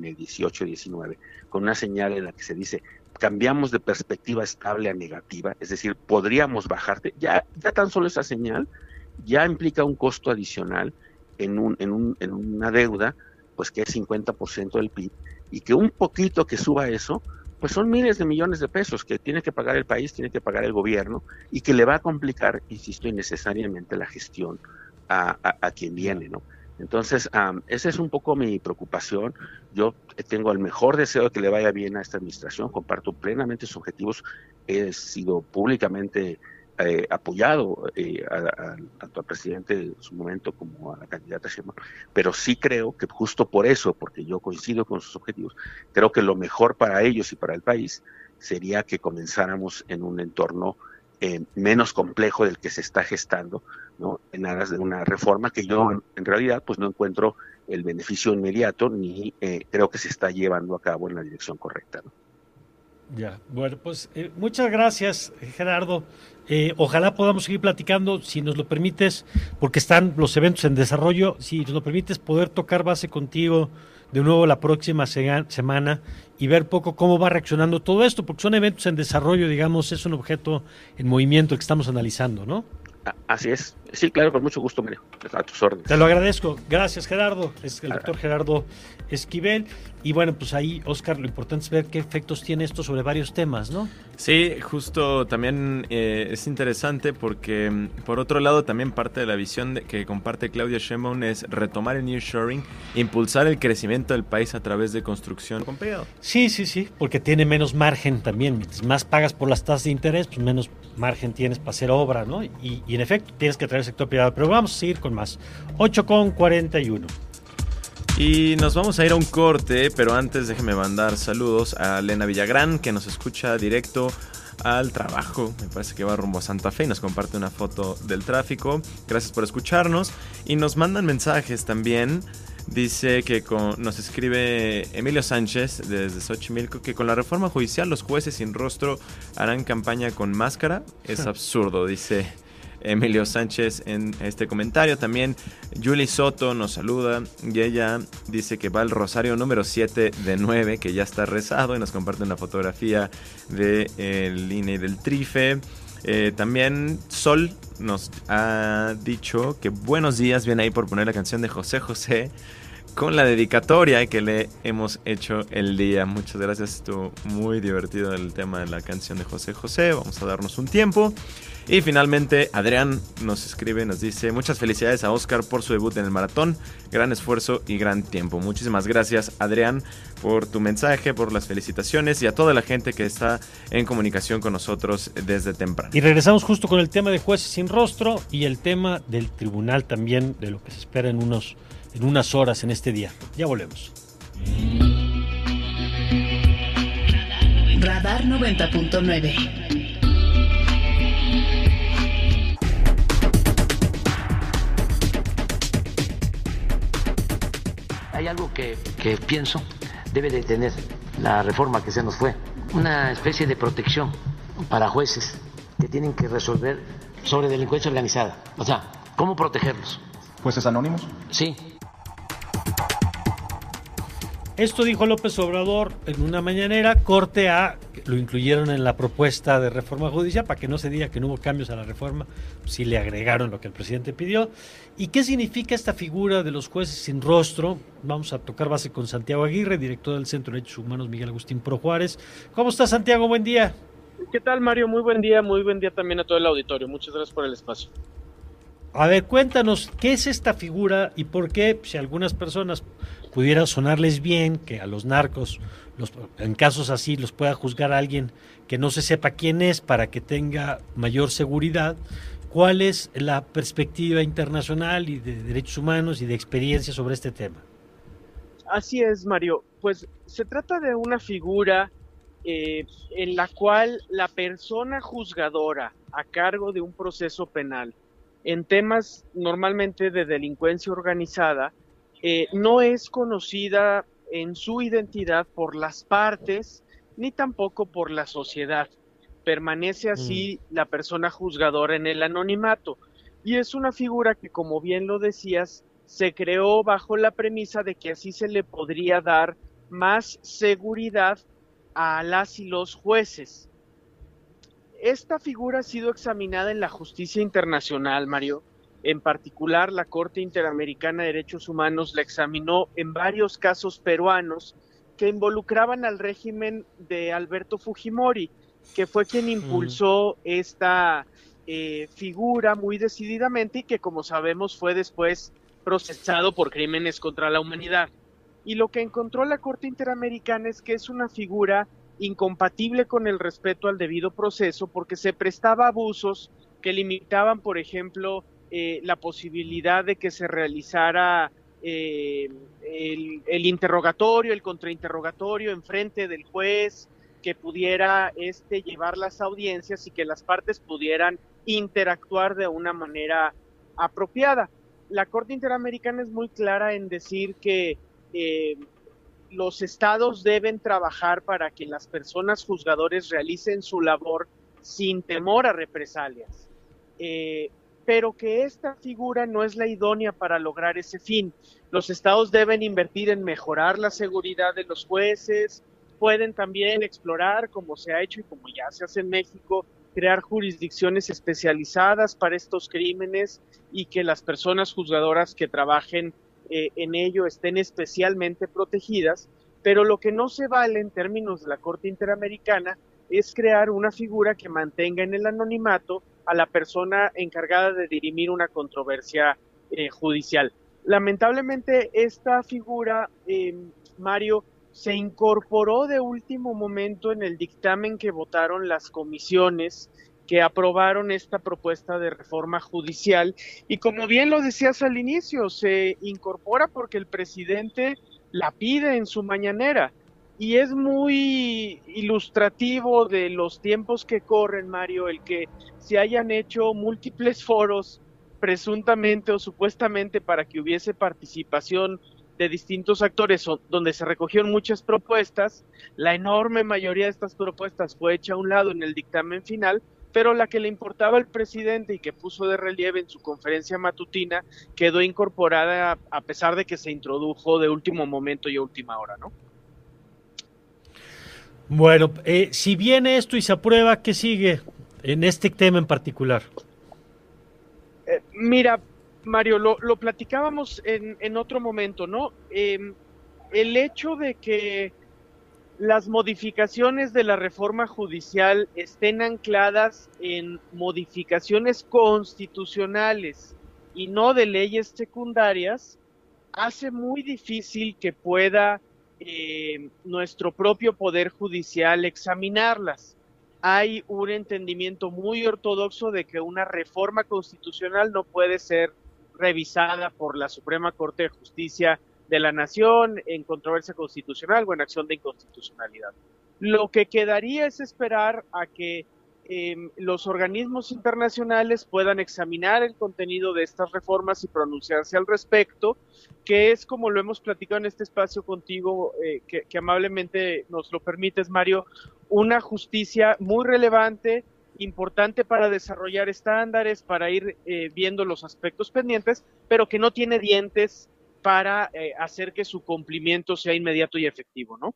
18-19, con una señal en la que se dice, cambiamos de perspectiva estable a negativa, es decir, podríamos bajarte. Ya tan solo esa señal ya implica un costo adicional en una deuda, pues que es 50% del PIB, y que un poquito que suba eso, pues son miles de millones de pesos que tiene que pagar el país, tiene que pagar el gobierno, y que le va a complicar, insisto, innecesariamente la gestión a quien viene, ¿no? Entonces, esa es un poco mi preocupación. Yo tengo el mejor deseo de que le vaya bien a esta administración, comparto plenamente sus objetivos, he sido públicamente apoyado tanto al presidente en su momento como a la candidata Sheinbaum, pero sí creo que justo por eso, porque yo coincido con sus objetivos, creo que lo mejor para ellos y para el país sería que comenzáramos en un entorno menos complejo del que se está gestando, ¿no? En aras de una reforma que yo en realidad pues no encuentro el beneficio inmediato ni creo que se está llevando a cabo en la dirección correcta, ¿no? Ya, bueno, pues muchas gracias, Gerardo. Ojalá podamos seguir platicando, si nos lo permites, porque están los eventos en desarrollo, si nos lo permites poder tocar base contigo de nuevo la próxima semana y ver poco cómo va reaccionando todo esto, porque son eventos en desarrollo, digamos, es un objeto en movimiento que estamos analizando, ¿no? Así es. Sí, claro, con mucho gusto, Mario. A tus órdenes. Te lo agradezco. Gracias, Gerardo. Es el doctor Gerardo Esquivel. Y bueno, pues ahí, Oscar, lo importante es ver qué efectos tiene esto sobre varios temas, ¿no? Sí, justo también es interesante porque, por otro lado, también parte de la visión que comparte Claudia Sheinbaum es retomar el nearshoring, impulsar el crecimiento del país a través de construcción con pegado. Sí, porque tiene menos margen también. Mientras más pagas por las tasas de interés, pues menos margen tienes para hacer obra, ¿no? Y en efecto, tienes que traer el sector privado. Pero vamos a seguir con más. 8:41. Y nos vamos a ir a un corte, pero antes déjeme mandar saludos a Elena Villagrán, que nos escucha directo al trabajo. Me parece que va rumbo a Santa Fe y nos comparte una foto del tráfico. Gracias por escucharnos. Y nos mandan mensajes también. Dice que nos escribe Emilio Sánchez desde Xochimilco que con la reforma judicial los jueces sin rostro harán campaña con máscara. Es absurdo, dice Emilio Sánchez en este comentario. También Julie Soto nos saluda y ella dice que va al rosario número 7 de 9, que ya está rezado, y nos comparte una fotografía del INE y del Trife. También Sol nos ha dicho que buenos días, viene ahí por poner la canción de José José con la dedicatoria que le hemos hecho el día. Muchas gracias, estuvo muy divertido el tema de la canción de José José. Vamos a darnos un tiempo. Y finalmente Adrián nos escribe, nos dice: muchas felicidades a Oscar por su debut en el maratón, gran esfuerzo y gran tiempo. Muchísimas gracias, Adrián, por tu mensaje, por las felicitaciones y a toda la gente que está en comunicación con nosotros desde temprano. Y regresamos justo con el tema de jueces sin rostro y el tema del tribunal también, de lo que se espera en unas horas en este día. Ya volvemos. Radar 90.9. Hay algo que pienso debe de tener la reforma que se nos fue, una especie de protección para jueces que tienen que resolver sobre delincuencia organizada. O sea, ¿cómo protegerlos? ¿Jueces anónimos? Sí. Esto dijo López Obrador en una mañanera, corte A, lo incluyeron en la propuesta de reforma judicial para que no se diga que no hubo cambios a la reforma, sí le agregaron lo que el presidente pidió. ¿Y qué significa esta figura de los jueces sin rostro? Vamos a tocar base con Santiago Aguirre, director del Centro de Derechos Humanos Miguel Agustín Pro Juárez. ¿Cómo estás, Santiago? Buen día. ¿Qué tal, Mario? Muy buen día también a todo el auditorio. Muchas gracias por el espacio. A ver, cuéntanos, ¿qué es esta figura y por qué, si a algunas personas pudiera sonarles bien que a los narcos, en casos así, los pueda juzgar a alguien que no se sepa quién es para que tenga mayor seguridad? ¿Cuál es la perspectiva internacional y de derechos humanos y de experiencia sobre este tema? Así es, Mario. Pues se trata de una figura en la cual la persona juzgadora a cargo de un proceso penal en temas normalmente de delincuencia organizada no es conocida en su identidad por las partes ni tampoco por la sociedad. Permanece así la persona juzgadora en el anonimato, y es una figura que, como bien lo decías, se creó bajo la premisa de que así se le podría dar más seguridad a las y los jueces. Esta figura ha sido examinada en la justicia internacional, Mario. En particular, la Corte Interamericana de Derechos Humanos la examinó en varios casos peruanos que involucraban al régimen de Alberto Fujimori, que fue quien impulsó esta figura muy decididamente y que, como sabemos, fue después procesado por crímenes contra la humanidad. Y lo que encontró la Corte Interamericana es que es una figura incompatible con el respeto al debido proceso, porque se prestaba a abusos que limitaban, por ejemplo, la posibilidad de que se realizara el interrogatorio, el contrainterrogatorio en frente del juez, que pudiera llevar las audiencias y que las partes pudieran interactuar de una manera apropiada. La Corte Interamericana es muy clara en decir que los estados deben trabajar para que las personas juzgadores realicen su labor sin temor a represalias, pero que esta figura no es la idónea para lograr ese fin. Los estados deben invertir en mejorar la seguridad de los jueces, pueden también explorar, como se ha hecho y como ya se hace en México, crear jurisdicciones especializadas para estos crímenes y que las personas juzgadoras que trabajen en ello estén especialmente protegidas, pero lo que no se vale en términos de la Corte Interamericana es crear una figura que mantenga en el anonimato a la persona encargada de dirimir una controversia judicial. Lamentablemente esta figura, Mario, se incorporó de último momento en el dictamen que votaron las comisiones que aprobaron esta propuesta de reforma judicial, y como bien lo decías al inicio, se incorpora porque el presidente la pide en su mañanera, y es muy ilustrativo de los tiempos que corren, Mario, el que se hayan hecho múltiples foros presuntamente o supuestamente para que hubiese participación de distintos actores donde se recogieron muchas propuestas. La enorme mayoría de estas propuestas fue hecha a un lado en el dictamen final, pero la que le importaba al presidente y que puso de relieve en su conferencia matutina quedó incorporada a pesar de que se introdujo de último momento y a última hora, ¿no? Bueno, si viene esto y se aprueba, ¿qué sigue en este tema en particular? Mira, Mario, lo platicábamos en otro momento, ¿no? El hecho de que las modificaciones de la reforma judicial estén ancladas en modificaciones constitucionales y no de leyes secundarias, hace muy difícil que pueda nuestro propio Poder Judicial examinarlas. Hay un entendimiento muy ortodoxo de que una reforma constitucional no puede ser revisada por la Suprema Corte de Justicia de la Nación en controversia constitucional o en acción de inconstitucionalidad. Lo que quedaría es esperar a que los organismos internacionales puedan examinar el contenido de estas reformas y pronunciarse al respecto, que es como lo hemos platicado en este espacio contigo, que amablemente nos lo permites, Mario, una justicia muy relevante, importante para desarrollar estándares, para ir viendo los aspectos pendientes, pero que no tiene dientes para hacer que su cumplimiento sea inmediato y efectivo, ¿no?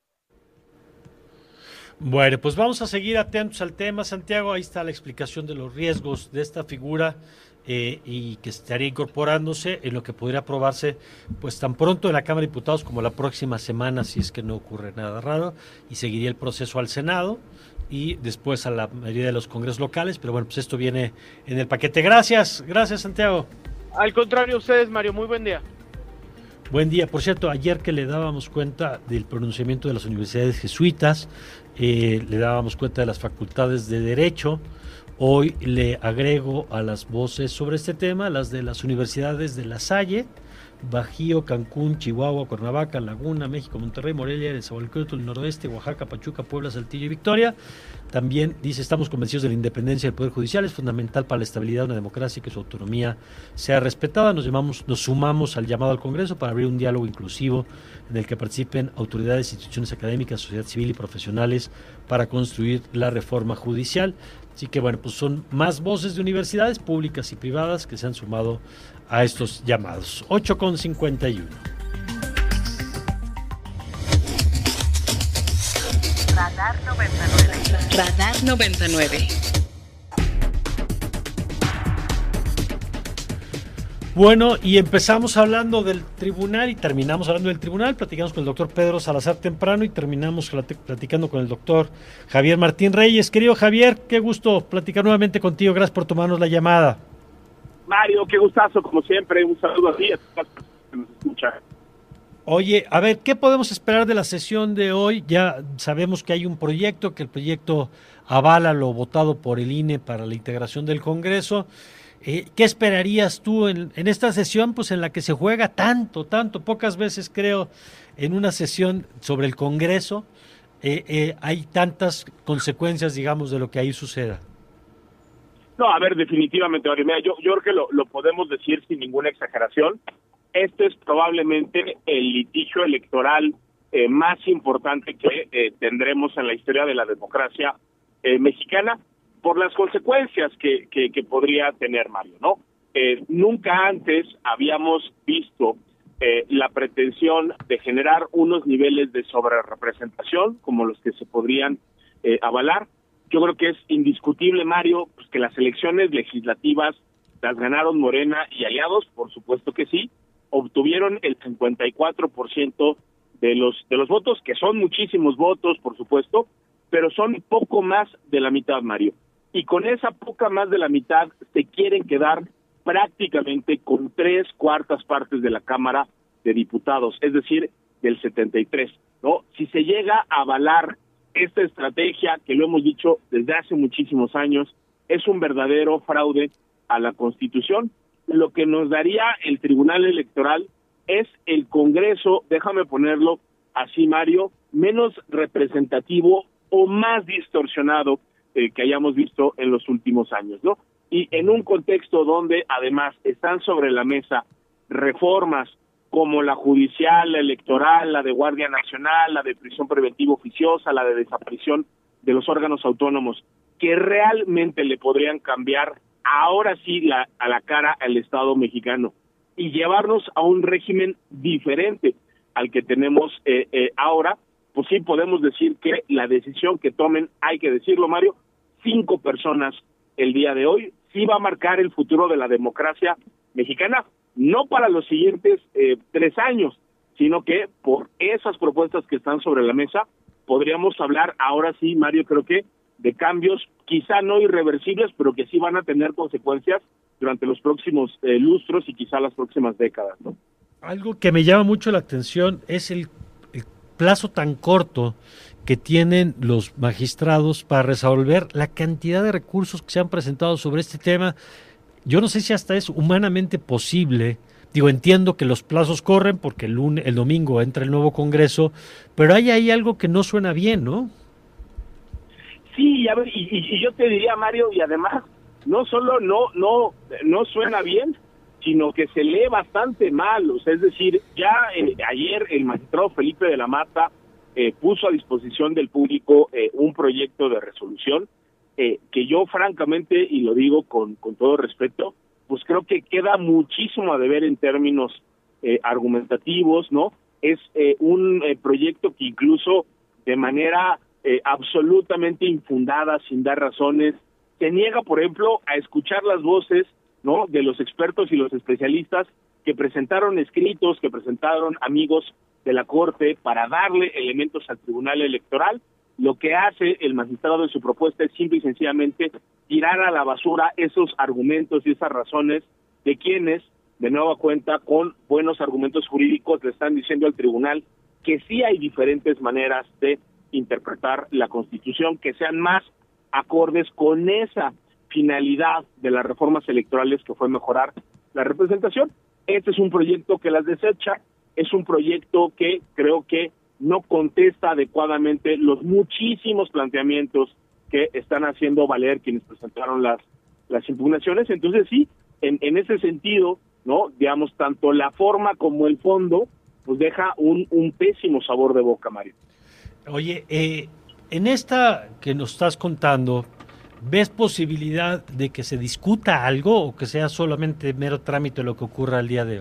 Bueno, pues vamos a seguir atentos al tema, Santiago. Ahí está la explicación de los riesgos de esta figura y que estaría incorporándose en lo que podría aprobarse pues tan pronto en la Cámara de Diputados como la próxima semana, si es que no ocurre nada raro, y seguiría el proceso al Senado y después a la mayoría de los congresos locales, pero bueno, pues esto viene en el paquete. Gracias, Santiago. Al contrario a ustedes, Mario, muy buen día. Buen día. Por cierto, ayer que le dábamos cuenta del pronunciamiento de las universidades jesuitas, le dábamos cuenta de las facultades de Derecho, hoy le agrego a las voces sobre este tema las de las universidades de La Salle, Bajío, Cancún, Chihuahua, Cuernavaca, Laguna, México, Monterrey, Morelia, Nezahualcóyotl, el Noroeste, Oaxaca, Pachuca, Puebla, Saltillo y Victoria. También dice, estamos convencidos de la independencia del Poder Judicial, es fundamental para la estabilidad de una democracia y que su autonomía sea respetada. Nos sumamos al llamado al Congreso para abrir un diálogo inclusivo en el que participen autoridades, instituciones académicas, sociedad civil y profesionales para construir la reforma judicial. Así que bueno, pues son más voces de universidades públicas y privadas que se han sumado a estos llamados. 8:51. Radar 99. Radar 99. Bueno, y empezamos hablando del tribunal y terminamos hablando del tribunal. Platicamos con el doctor Pedro Salazar temprano y terminamos platicando con el doctor Javier Martín Reyes. Querido Javier, qué gusto platicar nuevamente contigo. Gracias por tomarnos la llamada. Mario, qué gustazo, como siempre. Un saludo a ti, a todos los que nos escuchan. Oye, a ver, ¿qué podemos esperar de la sesión de hoy? Ya sabemos que hay un proyecto, que el proyecto avala lo votado por el INE para la integración del Congreso. ¿Qué esperarías tú en esta sesión, pues en la que se juega tanto, pocas veces creo en una sesión sobre el Congreso hay tantas consecuencias, digamos, de lo que ahí suceda? No, a ver, definitivamente, Mario, mira, yo creo que lo podemos decir sin ninguna exageración. Este es probablemente el litigio electoral más importante que tendremos en la historia de la democracia mexicana, por las consecuencias que podría tener, Mario, ¿no? Nunca antes habíamos visto la pretensión de generar unos niveles de sobrerepresentación como los que se podrían avalar. Yo creo que es indiscutible, Mario, pues que las elecciones legislativas las ganaron Morena y aliados, por supuesto que sí, obtuvieron el 54% de los votos, que son muchísimos votos, por supuesto, pero son poco más de la mitad, Mario. Y con esa poca más de la mitad se quieren quedar prácticamente con 3/4 partes de la Cámara de Diputados, es decir, del 73, ¿no? Si se llega a avalar esta estrategia, que lo hemos dicho desde hace muchísimos años, es un verdadero fraude a la Constitución. Lo que nos daría el Tribunal Electoral es el Congreso, déjame ponerlo así, Mario, menos representativo o más distorsionado que hayamos visto en los últimos años, ¿no? Y en un contexto donde además están sobre la mesa reformas como la judicial, la electoral, la de Guardia Nacional, la de prisión preventiva oficiosa, la de desaparición de los órganos autónomos, que realmente le podrían cambiar ahora sí a la cara al Estado mexicano y llevarnos a un régimen diferente al que tenemos ahora, pues sí podemos decir que la decisión que tomen, hay que decirlo, Mario, 5 personas el día de hoy, sí va a marcar el futuro de la democracia mexicana, no para los siguientes 3 años, sino que por esas propuestas que están sobre la mesa, podríamos hablar ahora sí, Mario, creo que de cambios quizá no irreversibles, pero que sí van a tener consecuencias durante los próximos lustros y quizá las próximas décadas, ¿no? Algo que me llama mucho la atención es el plazo tan corto que tienen los magistrados para resolver la cantidad de recursos que se han presentado sobre este tema. Yo no sé si hasta es humanamente posible. Digo, entiendo que los plazos corren porque el domingo entra el nuevo Congreso, pero hay ahí algo que no suena bien, ¿no? Sí, a ver, y yo te diría, Mario, y además, no solo no suena bien, sino que se lee bastante mal. O sea, es decir, ya ayer el magistrado Felipe de la Mata puso a disposición del público un proyecto de resolución que yo francamente, y lo digo con todo respeto, pues creo que queda muchísimo a deber en términos argumentativos, ¿no? Es un proyecto que incluso de manera absolutamente infundada, sin dar razones, se niega, por ejemplo, a escuchar las voces, ¿no?, de los expertos y los especialistas que presentaron escritos, que presentaron amigos de la Corte para darle elementos al Tribunal Electoral. Lo que hace el magistrado en su propuesta es simple y sencillamente tirar a la basura esos argumentos y esas razones de quienes, de nueva cuenta, con buenos argumentos jurídicos, le están diciendo al tribunal que sí hay diferentes maneras de interpretar la Constitución, que sean más acordes con esa finalidad de las reformas electorales, que fue mejorar la representación. Este es un proyecto que las desecha, es un proyecto que creo que no contesta adecuadamente los muchísimos planteamientos que están haciendo valer quienes presentaron las impugnaciones. Entonces sí, en ese sentido, ¿no?, digamos, tanto la forma como el fondo, pues deja un pésimo sabor de boca, Mario. Oye, en esta que nos estás contando, ¿ves posibilidad de que se discuta algo o que sea solamente mero trámite lo que ocurra el día de hoy?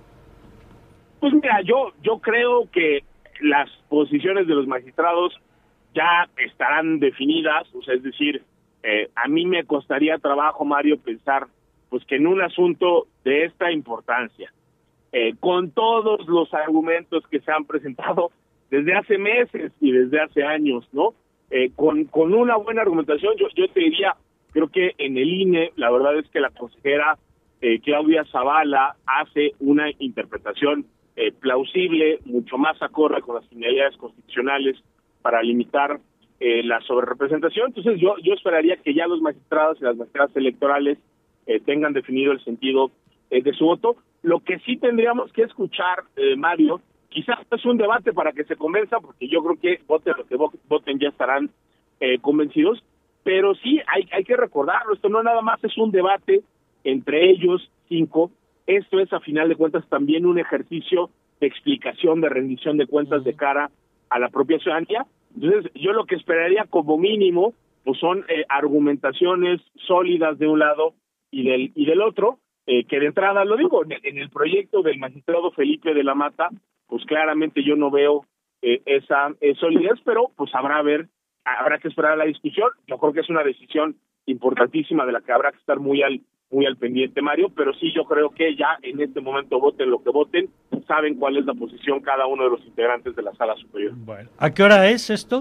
Pues mira, yo creo que las posiciones de los magistrados ya estarán definidas, o sea, es decir, a mí me costaría trabajo, Mario, pensar pues que en un asunto de esta importancia, con todos los argumentos que se han presentado desde hace meses y desde hace años, ¿no?, con una buena argumentación, yo te diría, creo que en el INE, la verdad es que la consejera Claudia Zavala hace una interpretación plausible, mucho más acorde con las finalidades constitucionales para limitar la sobrerepresentación. Entonces yo esperaría que ya los magistrados y las magistradas electorales tengan definido el sentido de su voto. Lo que sí tendríamos que escuchar, Mario, quizás es un debate para que se convenza, porque yo creo que voten lo que voten ya estarán convencidos, pero sí hay que recordarlo, esto no nada más es un debate entre ellos 5, esto es a final de cuentas también un ejercicio de explicación, de rendición de cuentas de cara a la propia ciudadanía. Entonces yo lo que esperaría como mínimo pues son argumentaciones sólidas de un lado y del otro, que de entrada, lo digo, en el proyecto del magistrado Felipe de la Mata, pues claramente yo no veo esa solidez, pero pues habrá que esperar a la discusión. Yo creo que es una decisión importantísima de la que habrá que estar muy al pendiente, Mario, pero sí, yo creo que ya en este momento voten lo que voten, saben cuál es la posición cada uno de los integrantes de la Sala Superior. Bueno, ¿a qué hora es esto?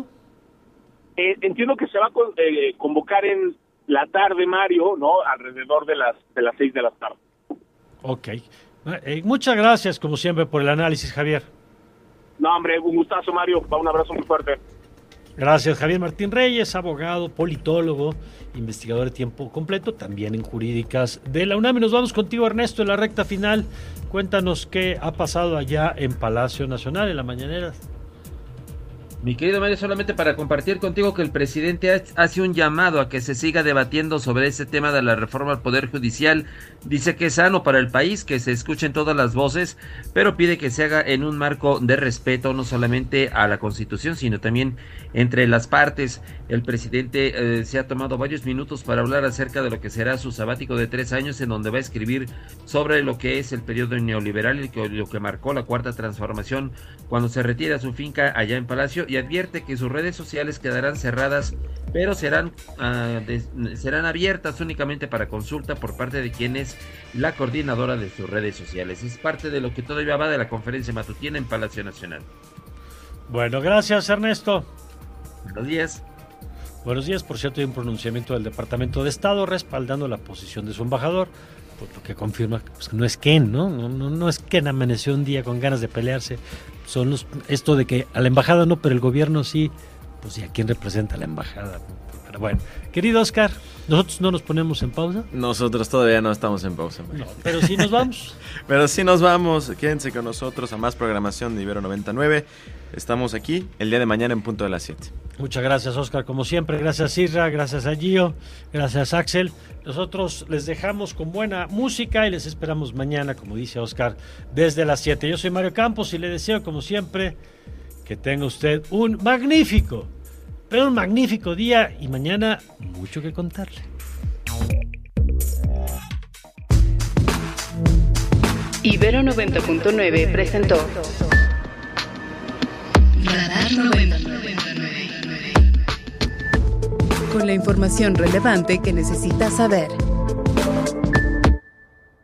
Entiendo que se va a convocar en la tarde, Mario, ¿no?, alrededor de las 6 de la tarde. Ok. Muchas gracias, como siempre, por el análisis, Javier. No, hombre, un gustazo, Mario. Un abrazo muy fuerte. Gracias, Javier Martín Reyes, abogado, politólogo, investigador de tiempo completo, también en Jurídicas de la UNAM. Y nos vamos contigo, Ernesto, en la recta final. Cuéntanos qué ha pasado allá en Palacio Nacional, en la mañanera. Mi querido Mario, solamente para compartir contigo que el presidente hace un llamado a que se siga debatiendo sobre ese tema de la reforma al Poder Judicial. Dice que es sano para el país, que se escuchen todas las voces, pero pide que se haga en un marco de respeto no solamente a la Constitución, sino también entre las partes. El presidente se ha tomado varios minutos para hablar acerca de lo que será su sabático de 3 años, en donde va a escribir sobre lo que es el periodo neoliberal y lo que marcó la Cuarta Transformación cuando se retira a su finca allá en Palacio, y advierte que sus redes sociales quedarán cerradas, pero serán abiertas únicamente para consulta por parte de quien es la coordinadora de sus redes sociales. Es parte de lo que todavía va de la conferencia matutina en Palacio Nacional. Bueno, gracias, Ernesto. Buenos días. Buenos días. Por cierto, hay un pronunciamiento del Departamento de Estado respaldando la posición de su embajador, por lo que confirma pues, que no es Ken, ¿no? No es Ken amaneció un día con ganas de pelearse. Esto de que a la embajada no, pero el gobierno sí. Pues, ¿y a quién representa la embajada? Pero bueno, querido Oscar, ¿nosotros no nos ponemos en pausa? Nosotros todavía no estamos en pausa, Mario. No, pero sí nos vamos. Pero sí nos vamos. Quédense con nosotros a más programación de Ibero 99. Estamos aquí el día de mañana en punto de las 7. Muchas gracias, Oscar, como siempre. Gracias, Isra. Gracias a Gio. Gracias, Axel. Nosotros les dejamos con buena música y les esperamos mañana, como dice Oscar, desde las 7. Yo soy Mario Campos y le deseo, como siempre, que tenga usted un magnífico día y mañana mucho que contarle. Ibero 90.9 presentó Radar 99. Con la información relevante que necesitas saber.